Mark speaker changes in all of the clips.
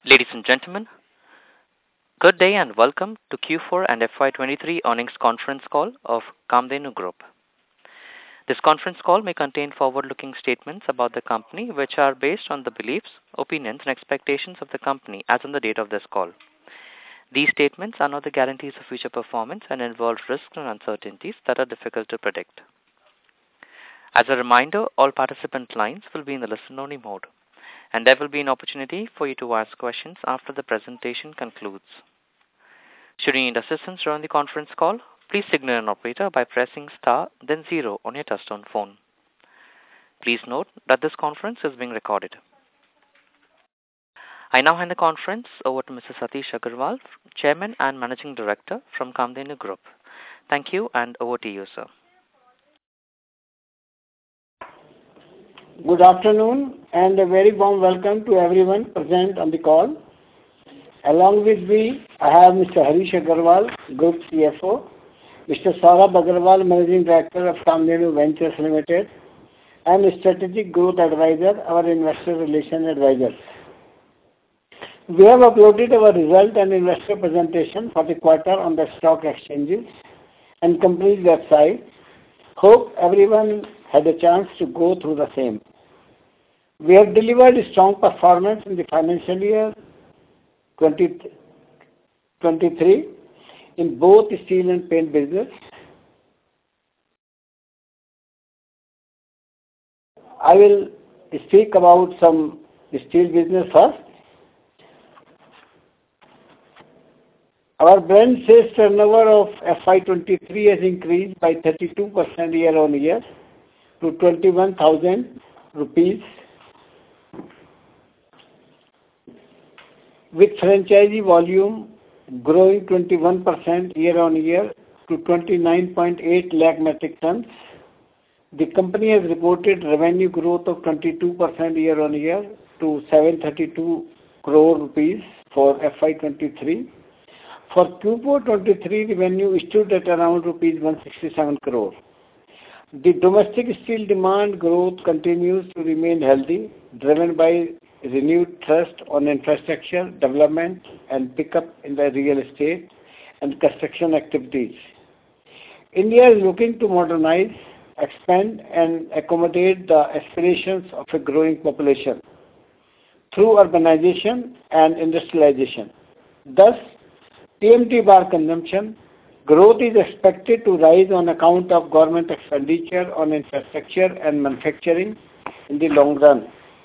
Speaker 1: Ladies and gentlemen, good day and welcome to Q4 and FY23 earnings conference call of Kamdenu Group. This conference call may contain forward-looking statements about the company, which are based on the beliefs, opinions, and expectations of the company as on the date of this call. These statements are not the guarantees of future performance and involve risks and uncertainties that are difficult to predict. As a reminder, all participant lines will be in the listen-only mode, and there will be an opportunity for you to ask questions after the presentation concludes. Should you need assistance during the conference call, please signal an operator by pressing star then 0 on your touchtone phone. Please note that this conference is being recorded. I now hand the conference over to Mr. Satish Agarwal, Chairman and Managing Director from Kamdenu Group. Thank you, and over to you, sir.
Speaker 2: Good afternoon and a very warm welcome to everyone present on the call. Along with me, I have Mr. Harish Agarwal, Group CFO, Mr. Saurabh Agarwal, Managing Director of Kamdenu Ventures Limited, and Strategic Growth Advisor, our Investor Relations Advisor. We have uploaded our result and investor presentation for the quarter on the stock exchanges and company's website. Hope everyone had a chance to go through the same. We have delivered a strong performance in the financial year 2023 in both steel and paint business. I will speak about some steel business first. Our brand sales turnover of FY23 has increased by 32% year-on-year to 21,000 rupees, with franchisee volume growing 21% year-on-year to 29.8 lakh metric tons. The company has reported revenue growth of 22% year-on-year to 732 crore rupees for FY23. For Q4 23, revenue stood at around rupees 167 crore. The domestic steel demand growth continues to remain healthy, driven by renewed trust on infrastructure development and pickup in the real estate and construction activities. India is looking to modernize, expand, and accommodate the aspirations of a growing population through urbanization and industrialization. Thus, TMT bar consumption growth is expected to rise on account of government expenditure on infrastructure and manufacturing in the long run.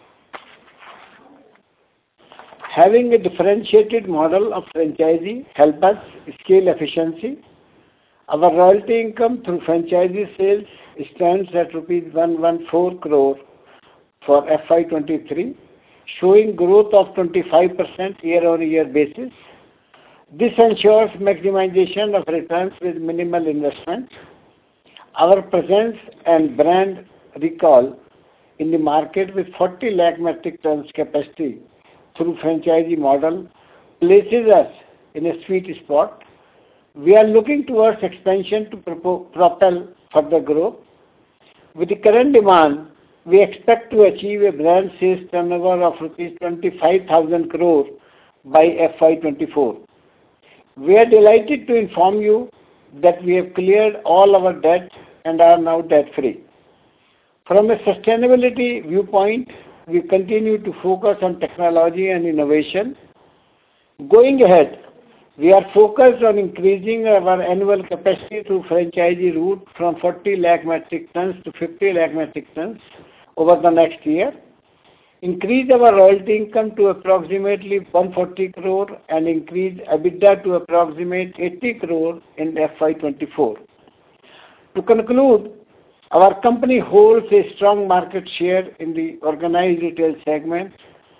Speaker 2: Having a differentiated model of franchisee help us scale efficiency. Our royalty income through franchisee sales stands at rupees 114 crore for FY23, showing growth of 25% year-on-year basis. This ensures maximization of returns with minimal investment. Our presence and brand recall in the market with 40 lakh metric tons capacity through franchisee model places us in a sweet spot. We are looking towards expansion to propel further growth. With the current demand, we expect to achieve a brand sales turnover of rupees 25,000 crore by FY24. We are delighted to inform you that we have cleared all our debt and are now debt-free. From a sustainability viewpoint, we continue to focus on technology and innovation. Going ahead, we are focused on increasing our annual capacity through franchisee route from 40 lakh metric tons to 50 lakh metric tons over the next year. Increase our royalty income to approximately 140 crore and increase EBITDA to approximate 80 crore in FY24. To conclude, our company holds a strong market share in the organized retail segment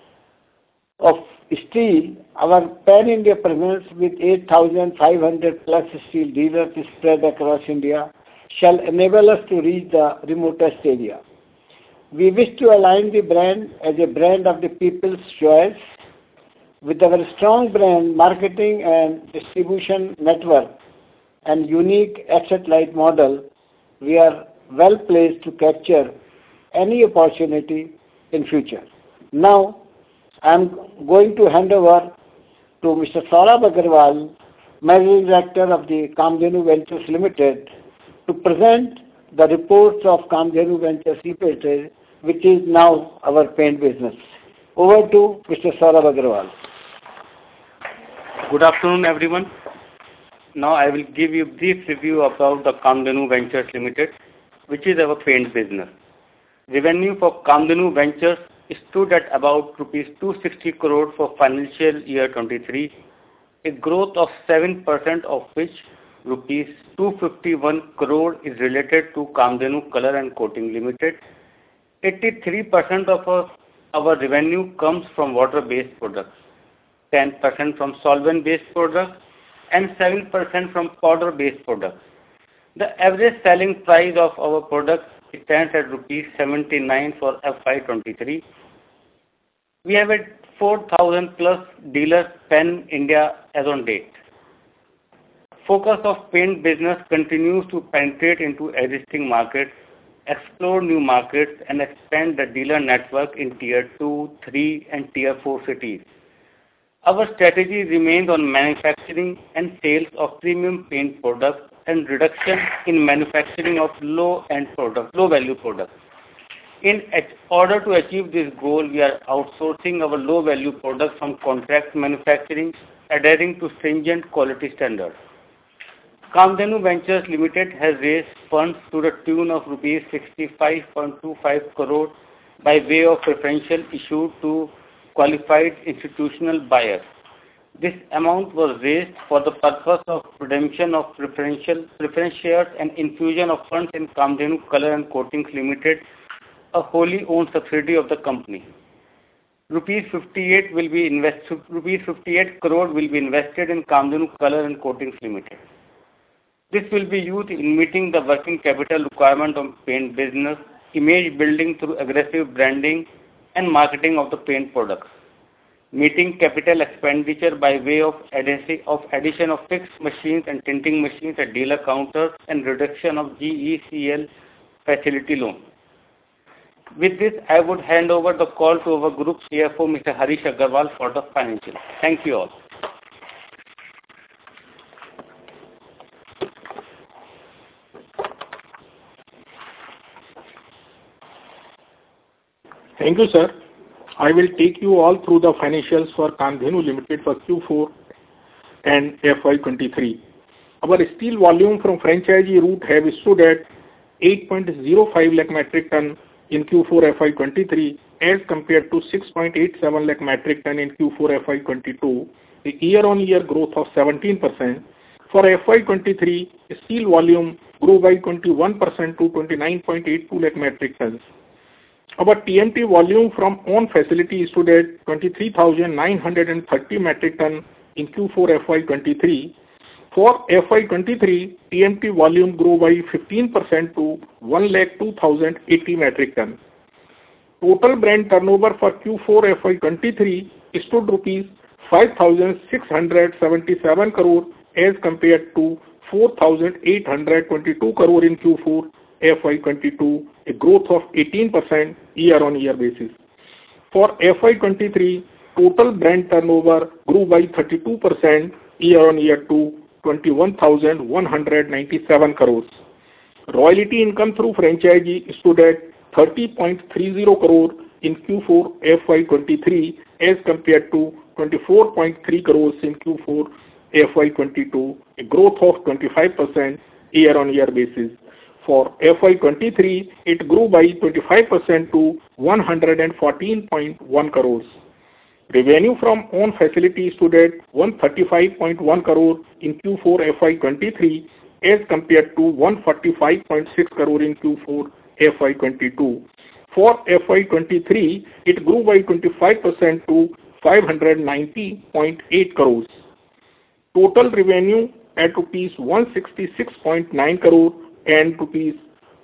Speaker 2: of steel. Our pan-India presence with 8,500 plus steel dealers spread across India shall enable us to reach the remotest area. We wish to align the brand as a brand of the people's choice. With our strong brand, marketing and distribution network and unique asset-light model, we are well placed to capture any opportunity in future. Now, I am going to hand over to Mr. Saurabh Agarwal, Managing Director of the Kamdhenu Ventures Limited, to present the reports of Kamdhenu Ventures Limited, which is now our paint business. Over to Mr. Saurabh Agarwal.
Speaker 3: Good afternoon, everyone. Now I will give you a brief review about the Kamdhenu Ventures Limited, which is our paint business. Revenue for Kamdhenu Ventures stood at about rupees 260 crore for financial year 23, a growth of 7%, of which rupees 251 crore is related to Kamdhenu Color and Coating Limited. 83% of our revenue comes from water-based products, 10% from solvent-based products, and 7% from powder-based products. The average selling price of our products stands at rupees 79 for FY23. We have 4,000 plus dealers pan India as on date. Focus of paint business continues to penetrate into existing markets, explore new markets, and expand the dealer network in Tier 2, 3, and Tier 4 cities. Our strategy remains on manufacturing and sales of premium paint products and reduction in manufacturing of low-value products. In order to achieve this goal, we are outsourcing our low-value products from contract manufacturing, adhering to stringent quality standards. Kamdhenu Ventures Limited has raised funds to the tune of rupees 65.25 crore by way of preferential issue to qualified institutional buyers. This amount was raised for the purpose of redemption of preference shares and infusion of funds in Kamdhenu Color and Coatings Limited, a wholly owned subsidiary of the company. Rupees 58 crore will be invested in Kamdhenu Color and Coatings Limited. This will be used in meeting the working capital requirement of paint business, image building through aggressive branding and marketing of the paint products, meeting capital expenditure by way of addition of fixed machines and tinting machines at dealer counters, and reduction of GECL facility loan. With this, I would hand over the call to our Group CFO, Mr. Harish Agarwal, for the financials. Thank you all.
Speaker 4: Thank you, sir. I will take you all through the financials for Kamdhenu Limited for Q4 and FY23. Our steel volume from franchisee route have stood at 8.05 lakh metric ton in Q4 FY23 as compared to 6.87 lakh metric ton in Q4 FY22, a year-on-year growth of 17%. For FY23, steel volume grew by 21% to 29.82 lakh metric tons. Our TMT volume from own facility stood at 23,930 metric ton in Q4 FY23. For FY23, TMT volume grew by 15% to 1,02,080 metric ton. Total brand turnover for Q4 FY23 stood rupees 5,677 crore as compared to 4,822 crore in Q4 FY22, a growth of 18% year-on-year basis. For FY23, total brand turnover grew by 32% year-on-year to 21,197 crores. Royalty income through franchisee stood at 30.30 crore in Q4 FY23 as compared to 24.3 crores in Q4 FY22, a growth of 25% year-on-year basis. For FY23, it grew by 25% to 114.1 crores. Revenue from own facility stood at 135.1 crore in Q4 FY23 as compared to 145.6 crore in Q4 FY22. For FY23, it grew by 25% to 590.8 crores. Total revenue at rupees 166.9 crore and rupees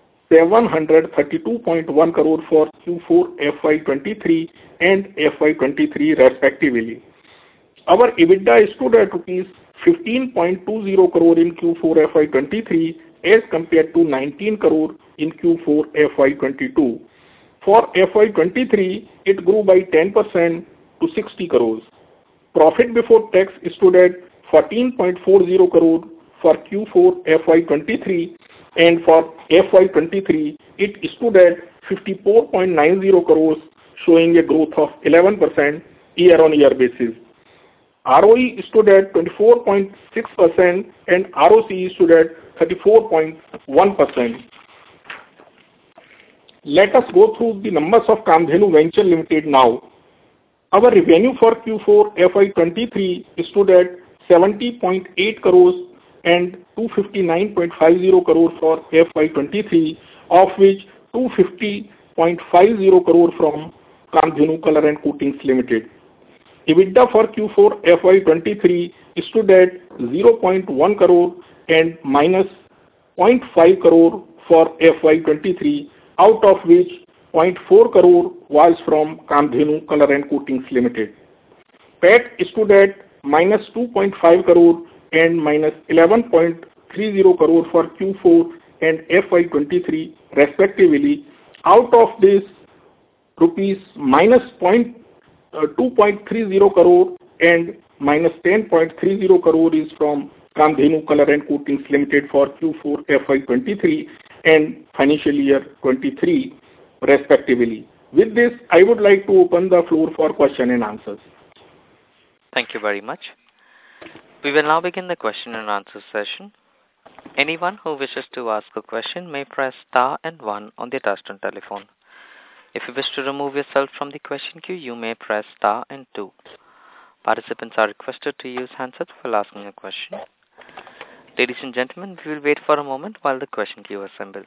Speaker 4: 732.1 crore for Q4 FY23 and FY23 respectively. Our EBITDA stood at rupees 15.20 crore in Q4 FY23 as compared to 19 crore in Q4 FY22. For FY23, it grew by 10% to 60 crores. Profit before tax stood at 14.40 crore for Q4 FY23, and for FY23 it stood at 54.90 crores, showing a growth of 11% year-on-year basis. ROE stood at 24.6% and ROCE stood at 34.1%. Let us go through the numbers of Kamdhenu Venture Limited now. Our revenue for Q4 FY23 stood at 70.8 crores and 259.50 crore for FY23, of which 250.50 crore from Kamdhenu Color and Coatings Limited. EBITDA for Q4 FY23 stood at 0.1 crore and minus 0.5 crore for FY23, out of which 0.4 crore was from Kamdhenu Color and Coatings Limited. PAT stood at minus 2.5 crore and minus 11.30 crore for Q4 and FY23 respectively. Out of this, rupees minus 2.30 crore and minus 10.30 crore is from Kamdhenu Color and Coatings Limited for Q4 FY23 and financial year 23 respectively. With this, I would like to open the floor for question and answers.
Speaker 1: Thank you very much. We will now begin the question and answer session. Anyone who wishes to ask a question may press star and 1 on their touchtone telephone. If you wish to remove yourself from the question queue, you may press star and 2. Participants are requested to use handsets while asking a question. Ladies and gentlemen, we will wait for a moment while the question queue assembles.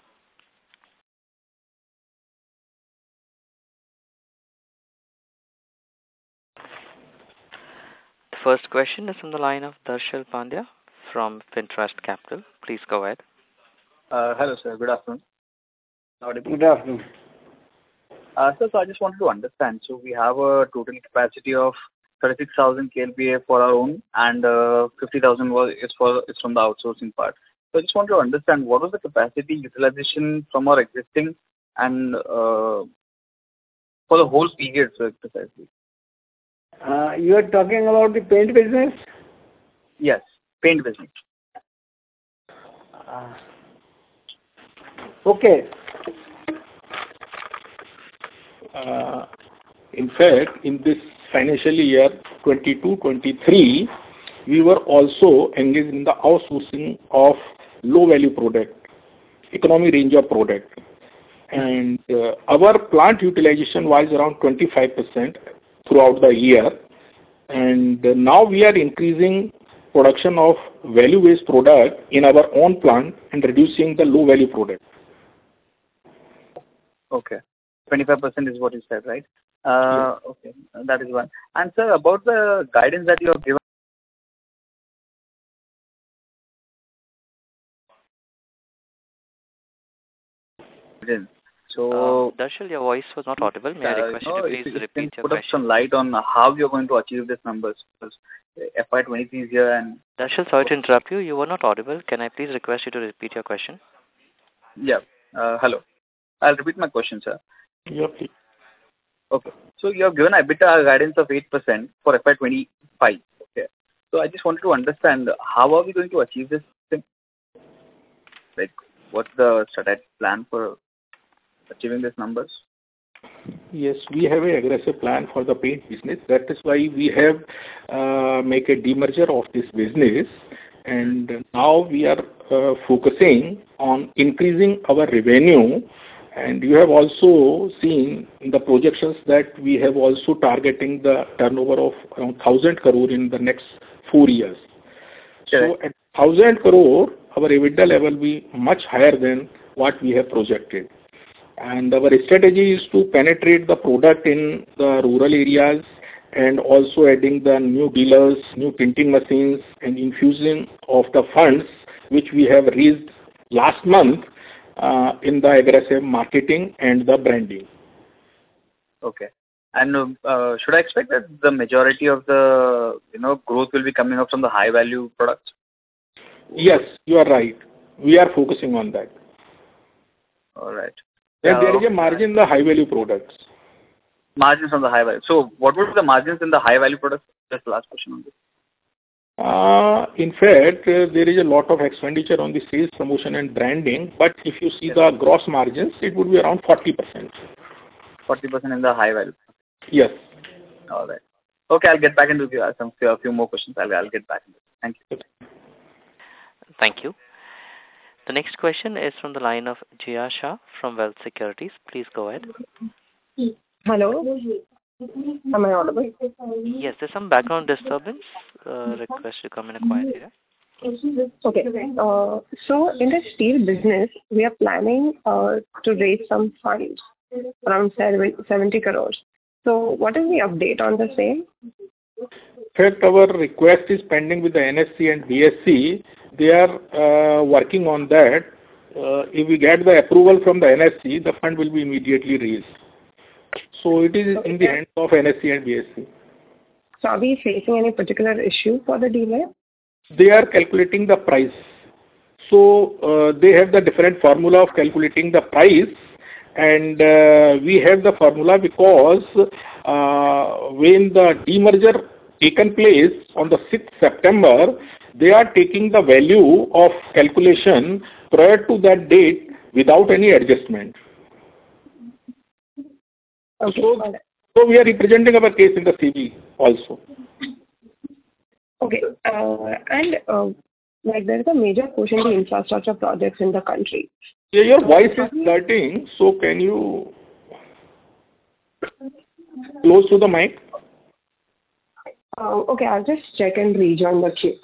Speaker 1: The first question is from the line of Darshil Pandya from Fintrust Capital. Please go ahead.
Speaker 5: Hello, sir. Good afternoon.
Speaker 2: Good afternoon.
Speaker 5: Sir, so I just wanted to understand. So we have a total capacity of 36,000 KLPA for our own, and 50,000 is from the outsourcing part. So I just want to understand what was the capacity utilization from our existing and for the whole period, sir, precisely.
Speaker 2: You are talking about the paint business?
Speaker 5: Yes, paint business.
Speaker 2: Okay.
Speaker 4: In fact, in this financial year 22-23, we were also engaged in the outsourcing of low-value product, economy range of product. And our plant utilization was around 25% throughout the year. And now we are increasing production of value-based product in our own plant and reducing the low-value product.
Speaker 5: Okay. 25% is what you said, right? Okay, that is one. And sir, about the guidance that you have given. So,
Speaker 1: Darshil, your voice was not audible. May I request you to please repeat your
Speaker 5: put
Speaker 1: question?
Speaker 5: up some light on how you're going to achieve these numbers, because FY23 is here and...
Speaker 1: Darshil, sorry to interrupt you. You were not audible. Can I please request you to repeat your question?
Speaker 5: Yeah. Hello. I'll repeat my question, sir.
Speaker 4: Yeah, please.
Speaker 5: Okay. So you have given EBITDA guidance of 8% for FY25. Okay. So I just wanted to understand how are we going to achieve this thing? Like, what's the strategic plan for achieving these numbers?
Speaker 4: Yes, we have an aggressive plan for the paint business. That is why we have make a demerger of this business. And now we are focusing on increasing our revenue. And you have also seen in the projections that we have also targeting the turnover of around 1,000 crore in the next 4 years.
Speaker 5: Sure.
Speaker 4: So at 1,000 crore, our EBITDA level will be much higher than what we have projected. And our strategy is to penetrate the product in the rural areas and also adding the new dealers, new printing machines, and infusing of the funds which we have raised last month in the aggressive marketing and the branding.
Speaker 5: Okay. And should I expect that the majority of the growth will be coming up from the high value products?
Speaker 4: Yes, you are right. We are focusing on that.
Speaker 5: All right.
Speaker 4: There is a margin in the high value products.
Speaker 5: Margins on the high value. So what would be the margins in the high value products? That's the last question on this.
Speaker 4: In fact, there is a lot of expenditure on the sales, promotion and branding, but if you see the gross margins, it would be around 40%.
Speaker 5: 40% in the high value.
Speaker 4: Yes.
Speaker 5: All right. Okay, I'll get back into a few more questions. I'll get back into it. Thank you.
Speaker 1: Thank you. The next question is from the line of Jia Shah from Wealth Securities. Please go ahead.
Speaker 6: Hello. Am I audible?
Speaker 1: Yes, there's some background disturbance. Request to come in a quiet area.
Speaker 6: Okay. So in the steel business, we are planning to raise some funds around 70 crores. So what is the update on the same?
Speaker 4: In fact, our request is pending with the NSE and BSE. They are working on that. If we get the approval from the NSE, the fund will be immediately raised. So it is in the hands of NSE and BSE.
Speaker 6: So are we facing any particular issue for the delay?
Speaker 4: They are calculating the price. So they have the different formula of calculating the price, and we have the formula because when the demerger taken place on the 6th September, they are taking the value of calculation prior to that date without any adjustment.
Speaker 6: Okay.
Speaker 4: So we are representing our case in the CB also.
Speaker 6: Okay. Like there is a major push in the infrastructure projects in the country.
Speaker 4: Yeah, your voice is starting, so can you close to the mic?
Speaker 6: Okay, I'll just check and rejoin the queue.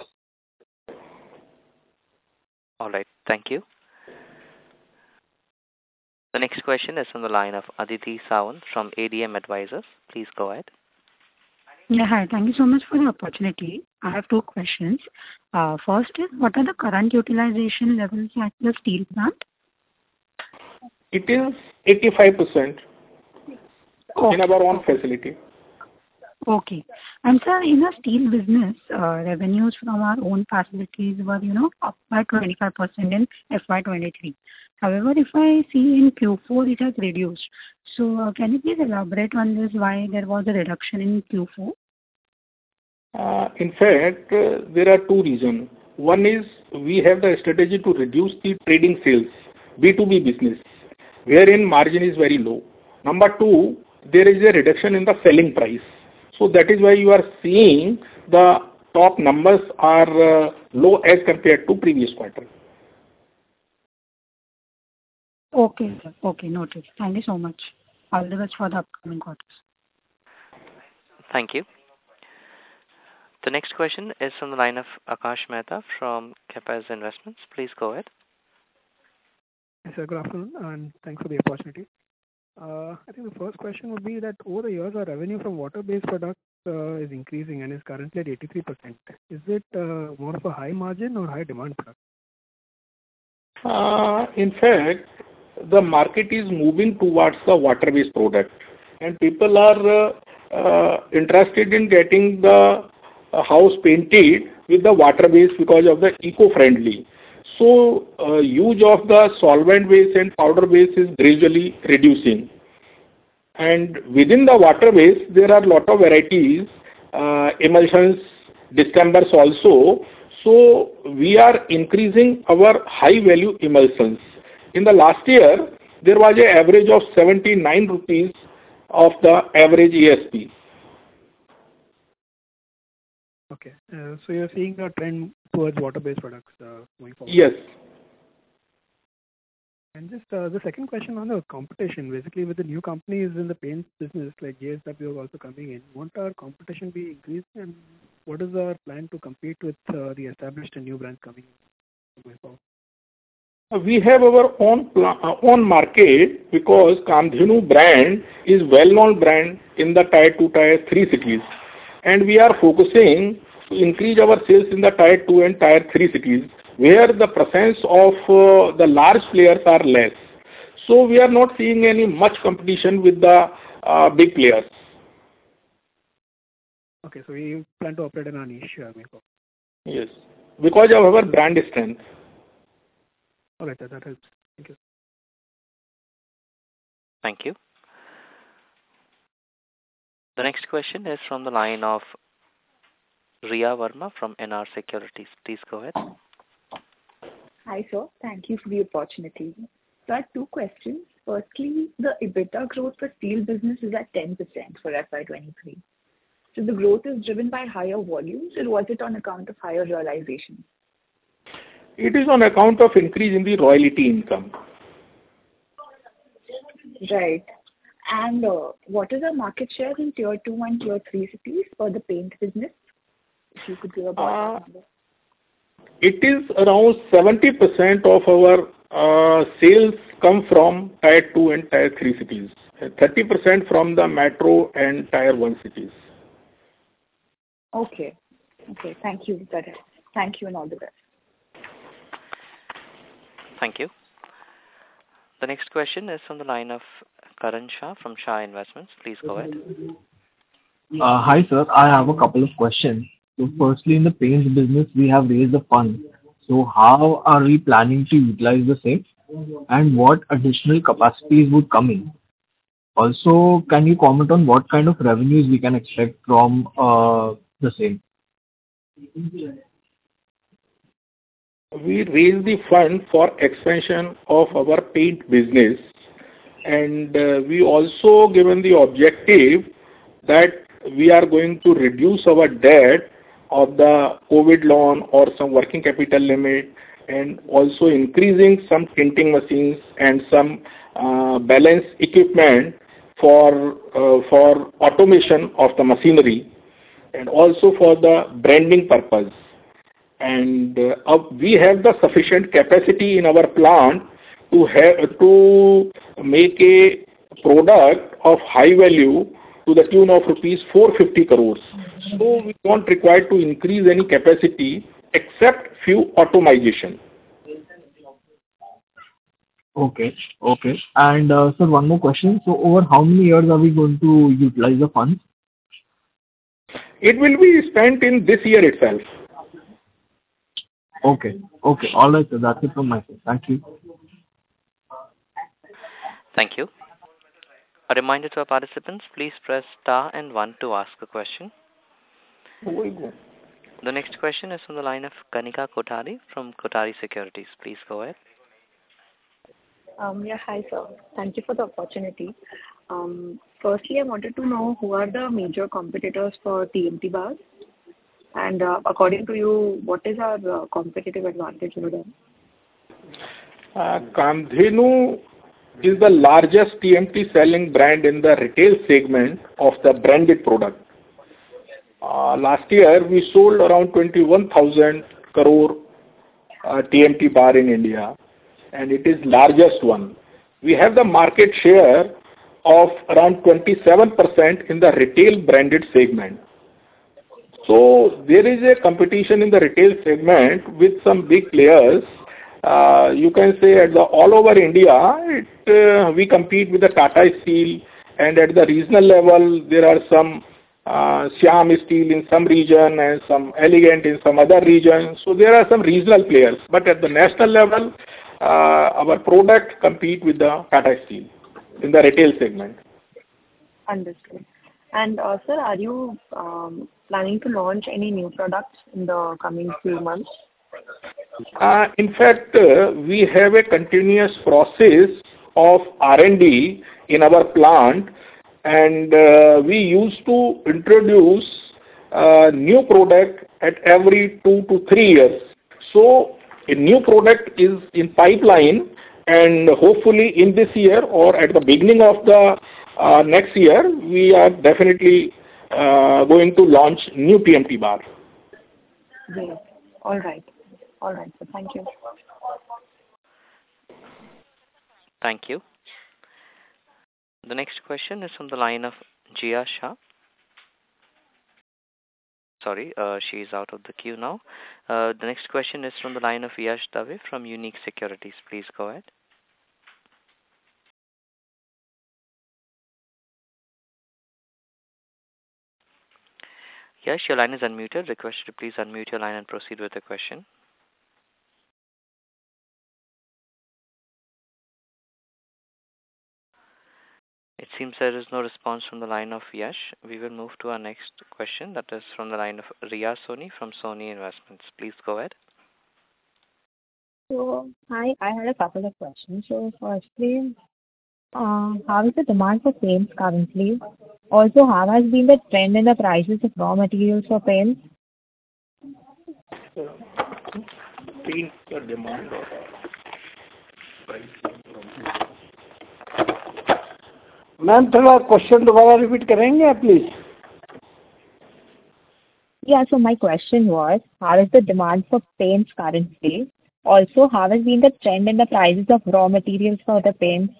Speaker 1: All right. Thank you. The next question is from the line of Aditi Sawant from ADM Advisors. Please go ahead.
Speaker 7: Yeah, hi. Thank you so much for the opportunity. I have two questions. First is, what are the current utilization levels at the steel plant?
Speaker 4: It is 85% in our own facility.
Speaker 7: Okay. And sir, in the steel business, revenues from our own facilities were, up by 25% in FY23. However, if I see in Q4, it has reduced. So can you please elaborate on this, why there was a reduction in Q4?
Speaker 4: In fact, there are two reasons. One is we have the strategy to reduce the trading sales, B2B business, wherein margin is very low. Number two, there is a reduction in the selling price. So that is why you are seeing the top numbers are low as compared to previous quarter.
Speaker 7: Okay, sir. Okay, noted. Thank you so much. All the best for the upcoming quarters.
Speaker 1: Thank you. The next question is from the line of Akash Mehta from Capaz Investments. Please go ahead.
Speaker 8: Yes, sir. Good afternoon, and thanks for the opportunity. I think the first question would be that over the years, our revenue from water-based products is increasing and is currently at 83%. Is it more of a high margin or high demand product?
Speaker 4: In fact, the market is moving towards the water-based product, and people are interested in getting the house painted with the water-based because of the eco-friendly. So, use of the solvent base and powder base is gradually reducing. And within the water base, there are a lot of varieties, emulsions, distembers also. So, we are increasing our high-value emulsions. In the last year, there was an average of 79 rupees of the average ASP.
Speaker 8: Okay. So you're seeing a trend towards water-based products going forward?
Speaker 4: Yes.
Speaker 8: And just the second question on the competition, basically with the new companies in the paint business like JSW also coming in, won't our competition be increased, and what is our plan to compete with the established and new brands coming in going forward?
Speaker 4: We have our own market because Kamdhenu brand is well-known brand in the Tier 2, Tier 3 cities. And we are focusing to increase our sales in the Tier 2 and Tier 3 cities, where the presence of the large players are less. So we are not seeing any much competition with the big players.
Speaker 8: Okay, so we plan to operate in our niche.
Speaker 4: Yes, because of our brand strength.
Speaker 8: All right, that helps. Thank you.
Speaker 1: Thank you. The next question is from the line of Riya Verma from NR Securities. Please go ahead.
Speaker 9: Hi, sir. Thank you for the opportunity. So I have two questions. Firstly, the EBITDA growth for steel business is at 10% for FY23. So the growth is driven by higher volumes, or was it on account of higher realization?
Speaker 4: It is on account of increase in the royalty income.
Speaker 9: Right. And what is our market share in Tier 2 and Tier 3 cities for the paint business? If you could give a ballpark number.
Speaker 4: It is around 70% of our sales come from Tier 2 and Tier 3 cities, 30% from the metro and Tier 1 cities.
Speaker 9: Okay. Okay. Thank you. Thank you and all the best.
Speaker 1: Thank you. The next question is from the line of Karan Shah from Shah Investments. Please go ahead.
Speaker 10: Hi, sir. I have a couple of questions. So firstly, in the paints business, we have raised the fund. So how are we planning to utilize the same? And what additional capacities would come in? Also, can you comment on what kind of revenues we can expect from the same?
Speaker 4: We raised the fund for expansion of our paint business, and we also given the objective that we are going to reduce our debt of the COVID loan or some working capital limit, and also increasing some tinting machines and some balance equipment for automation of the machinery, and also for the branding purpose. And we have the sufficient capacity in our plant to make a product of high value to the tune of rupees 450 crores. So we don't require to increase any capacity except few automation.
Speaker 10: Okay. And sir, one more question. So over how many years are we going to utilize the funds?
Speaker 4: It will be spent in this year itself.
Speaker 10: Okay. All right, sir. That's it from my side. Thank you.
Speaker 1: Thank you. A reminder to our participants, please press star and 1 to ask a question. The next question is from the line of Kanika Kothari from Kothari Securities. Please go ahead.
Speaker 6: Yeah, hi, sir. Thank you for the opportunity. Firstly, I wanted to know who are the major competitors for TMT bars? And according to you, what is our competitive advantage over them?
Speaker 4: Kamdhenu is the largest TMT selling brand in the retail segment of the branded product. Last year, we sold around 21,000 crore TMT bar in India, and it is largest one. We have the market share of around 27% in the retail branded segment. So there is a competition in the retail segment with some big players. You can say at all over India, we compete with the Tata Steel, and at the regional level, there are some Shyam Steel in some region and some Elegant in some other region. So there are some regional players. But at the national level, our product compete with the Tata Steel in the retail segment.
Speaker 6: Understood. And sir, are you planning to launch any new products in the coming few months?
Speaker 4: In fact, we have a continuous process of R&D in our plant, and we used to introduce new product at every 2 to 3 years. So a new product is in pipeline, and hopefully in this year or at the beginning of the next year, we are definitely going to launch new TMT bar.
Speaker 6: Great. All right. So thank you.
Speaker 1: Thank you. The next question is from the line of Jia Shah. Sorry, she is out of the queue now. The next question is from the line of Yash Dave from Unique Securities. Please go ahead. Yash, your line is unmuted. Request you to please unmute your line and proceed with the question. It seems there is no response from the line of Yash. We will move to our next question. That is from the line of Riya Soni from Sony Investments. Please go ahead.
Speaker 11: So, hi, I had a couple of questions. So, firstly, how is the demand for paints currently? Also, how has been the trend in the prices of raw materials for paints?
Speaker 4: Paint demand or price?
Speaker 2: Ma'am थोड़ा question दोबारा repeat करेंगे आप please.
Speaker 11: Yeah, so my question was, how is the demand for paints currently? Also, how has been the trend in the prices of raw materials for the paints?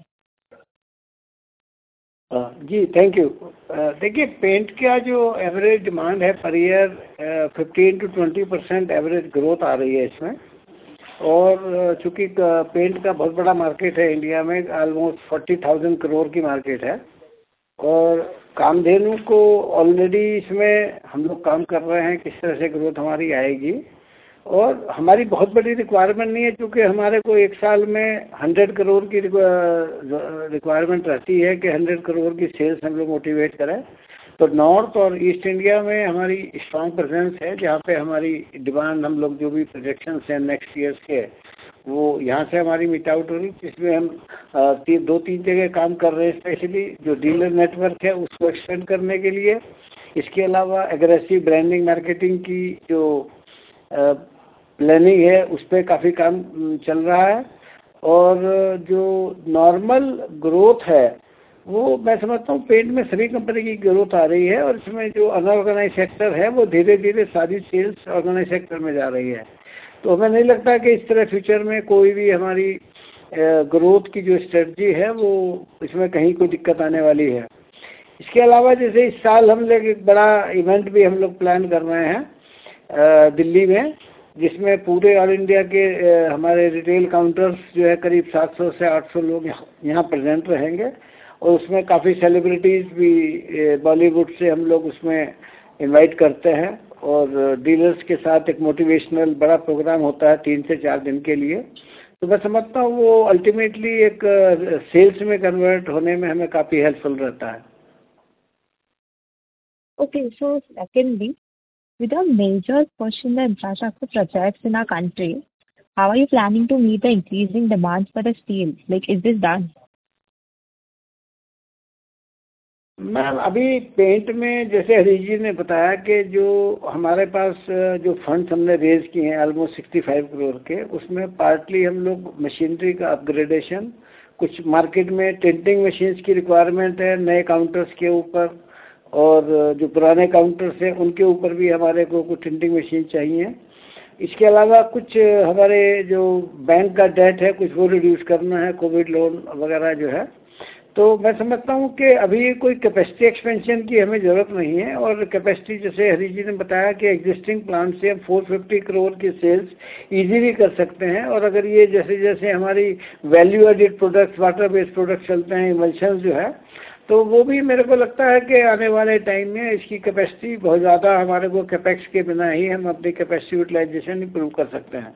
Speaker 2: जी thank you. देखिए paint का जो average demand है per year 15 to 20% average growth आ रही है इसमें. और चूंकि पेंट का बहुत बड़ा मार्केट है इंडिया में, ऑलमोस्ट 40,000 करोड़ की मार्केट है. और कामधेनु को ऑलरेडी इसमें हम लोग काम कर रहे हैं किस तरह से ग्रोथ हमारी आएगी. और हमारी बहुत बड़ी रिक्वायरमेंट नहीं है क्योंकि हमारे को एक साल में 100 करोड़ की रिक्वायरमेंट रहती है कि 100 करोड़ की सेल्स हम लोग मोटिवेट करें. तो नॉर्थ और ईस्ट इंडिया में हमारी स्ट्रॉन्ग प्रेजेंस है जहाँ पे हमारी डिमांड हम लोग जो भी प्रोजेक्शंस हैं नेक्स्ट ईयर्स के वो यहाँ से हमारी मीट आउट हो रही. इसमें हम 2-3 जगह काम कर रहे हैं, स्पेशली जो डीलर नेटवर्क है उसको एक्सटेंड करने के लिए. इसके अलावा एग्रेसिव ब्रांडिंग मार्केटिंग की जो प्लानिंग है उस पर काफ़ी काम चल रहा है. और जो नॉर्मल ग्रोथ है वो मैं समझता हूँ पेंट में सभी कंपनी की ग्रोथ आ रही है. और इसमें जो अनऑर्गेनाइज सेक्टर है वो धीरे धीरे सारी सेल्स ऑर्गेनाइज सेक्टर में जा रही है. तो हमें नहीं लगता कि इस तरह फ्यूचर में कोई भी हमारी ग्रोथ की जो स्ट्रेटजी है वो इसमें कहीं कोई दिक्कत आने वाली है. इसके अलावा जैसे इस साल हम लोग एक बड़ा इवेंट भी हम लोग प्लान कर रहे हैं दिल्ली में, जिसमें पूरे ऑल इंडिया के हमारे रिटेल काउंटर्स जो है करीब 700 से 800 लोग यहाँ प्रेजेंट रहेंगे. और उसमें काफ़ी सेलिब्रिटीज़ भी बॉलीवुड से हम लोग उसमें इनवाइट करते हैं. और डीलर्स के साथ एक मोटिवेशनल बड़ा प्रोग्राम होता है 3 से 4 दिन के लिए. तो मैं समझता हूँ वो अल्टीमेटली एक सेल्स में कन्वर्ट होने में हमें काफ़ी हेल्पफुल रहता है.
Speaker 11: Okay, so secondly, with a major push in the infrastructure projects in our country, how are you planning to meet the increasing demands for the steel? Like, is this done?
Speaker 2: Ma'am अभी paint में जैसे हरीश जी ने बताया कि जो हमारे पास जो funds हमने रेज किए हैं ऑलमोस्ट 65 करोड़ के, उसमें पार्टली हम लोग मशीनरी का अपग्रेडेशन, कुछ मार्केट में टिंटिंग मशीन्स की रिक्वायरमेंट है नए काउंटर्स के ऊपर. और जो पुराने काउंटर्स हैं उनके ऊपर भी हमारे को कुछ टिंटिंग मशीन चाहिए. इसके अलावा कुछ हमारे जो बैंक का डेट है कुछ वो रिड्यूस करना है, कोविड लोन वगैरह जो है. तो मैं समझता हूँ कि अभी कोई कैपेसिटी एक्सपेंशन की हमें ज़रूरत नहीं है. और कैपेसिटी जैसे हरीश जी ने बताया कि एग्जिस्टिंग प्लांट से हम 450 करोड़ की सेल्स इजीली कर सकते हैं. और अगर ये जैसे जैसे हमारी value added products, water based products चलते हैं, इमल्शंस जो है, तो वो भी मेरे को लगता है कि आने वाले टाइम में इसकी कैपेसिटी बहुत ज़्यादा हमारे को कैपेक्स के बिना ही हम अपनी कैपेसिटी यूटिलाइजेशन इंप्रूव कर सकते हैं.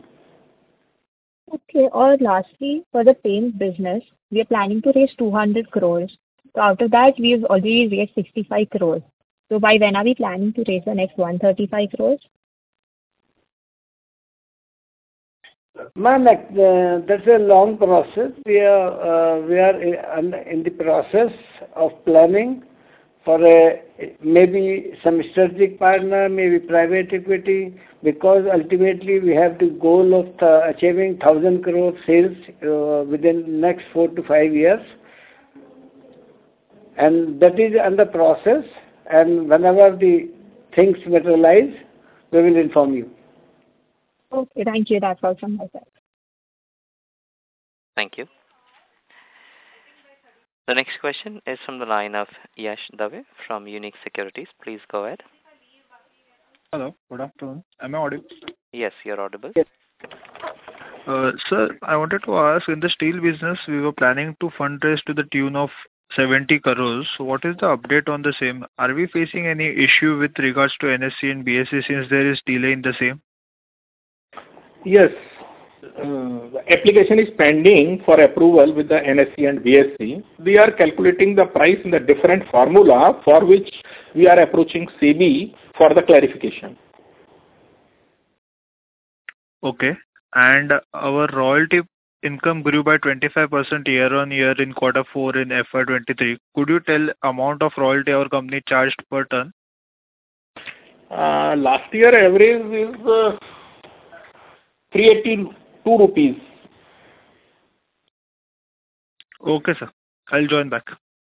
Speaker 11: Okay, or lastly, for the paint business, we are planning to raise 200 crores. So out of that, we've already raised 65 crores. So by when are we planning to raise the next 135 crores?
Speaker 2: Ma'am, that's a long process. We are in the process of planning for maybe some strategic partner, maybe private equity, because ultimately we have the goal of achieving 1,000 crore sales within next 4 to 5 years, and that is under process. And whenever the things materialize, we will inform you.
Speaker 11: Okay, thank you. That's all from my side.
Speaker 1: Thank you. The next question is from the line of Yash Dave from Unique Securities. Please go ahead.
Speaker 12: Hello, good afternoon. Am I audible?
Speaker 1: Yes, you're audible.
Speaker 2: Yes.
Speaker 12: Sir, I wanted to ask, in the steel business, we were planning to fundraise to the tune of 70 crores. So what is the update on the same? Are we facing any issue with regards to NSE and BSE since there is delay in the same?
Speaker 2: Yes.
Speaker 4: the application is pending for approval with the NSE and BSE. We are calculating the price in the different formula for which we are approaching SEBI for the clarification.
Speaker 12: Okay. And our royalty income grew by 25% year-on-year in quarter 4 in FY23. Could you tell amount of royalty our company charged per ton?
Speaker 4: Last year average is 382 rupees.
Speaker 12: Okay, sir. I'll join back.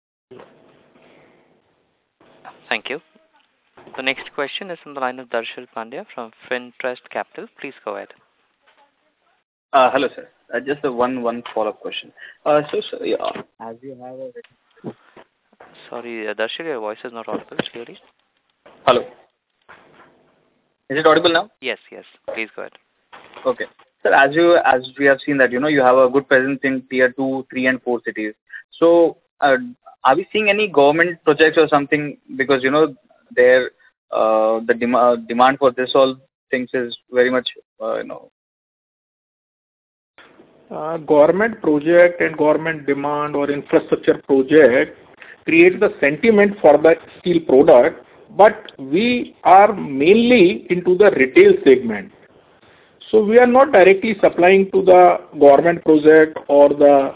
Speaker 1: Thank you. The next question is from the line of Darshil Pandya from Fintrust Capital. Please go ahead.
Speaker 5: Hello, sir. Just one follow-up question. As you have a...
Speaker 1: Sorry, Darshil, your voice is not audible clearly.
Speaker 5: Hello. Is it audible now?
Speaker 1: Yes. Please go ahead.
Speaker 5: Okay. Sir, as we have seen that, you have a good presence in tier 2, 3 and 4 cities. So, are we seeing any government projects or something? Because, there, the demand for this all things is very much,
Speaker 4: Government project and government demand or infrastructure project creates the sentiment for the steel product, but we are mainly into the retail segment. So we are not directly supplying to the government project or the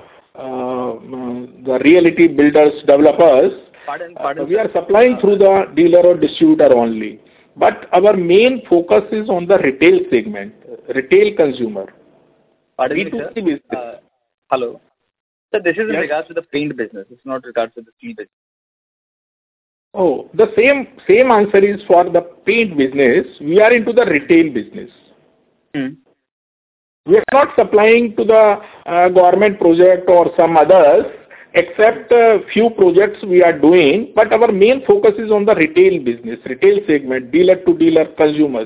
Speaker 4: realty builders, developers.
Speaker 5: Pardon,
Speaker 4: we are supplying through the dealer or distributor only. But our main focus is on the retail segment, retail consumer.
Speaker 5: Pardon me, sir. Hello. So this is in regards to the paint business. It's not regards to the steel business.
Speaker 4: Oh, the same answer is for the paint business. We are into the retail business. We are not supplying to the government project or some others, except a few projects we are doing. But our main focus is on the retail business, retail segment, dealer to dealer consumers.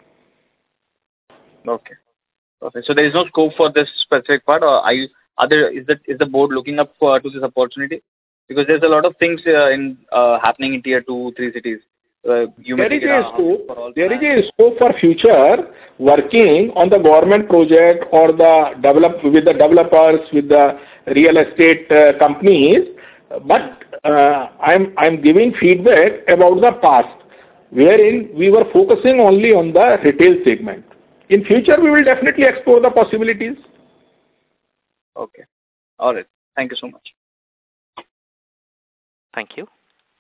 Speaker 5: Okay. So there is no scope for this specific part, or is the board looking up to this opportunity? Because there's a lot of things happening in tier 2, 3 cities.
Speaker 4: There is a scope for future working on the government project or with the developers, with the real estate companies. But I'm giving feedback about the past, wherein we were focusing only on the retail segment. In future, we will definitely explore the possibilities.
Speaker 5: Okay. All right. Thank you so much.
Speaker 1: Thank you.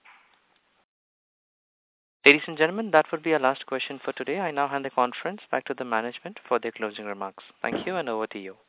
Speaker 1: Ladies and gentlemen, that would be our last question for today. I now hand the conference back to the management for their closing remarks. Thank you, and over to you.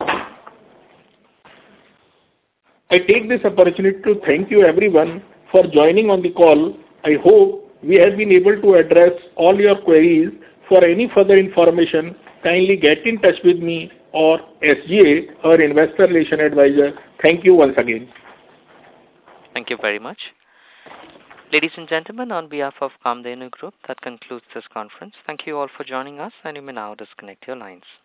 Speaker 4: I take this opportunity to thank you everyone for joining on the call. I hope we have been able to address all your queries. For any further information, kindly get in touch with me or SGA, our investor relation advisor. Thank you once again.
Speaker 1: Thank you very much. Ladies and gentlemen, on behalf of Kamdenu Group, that concludes this conference. Thank you all for joining us, and you may now disconnect your lines.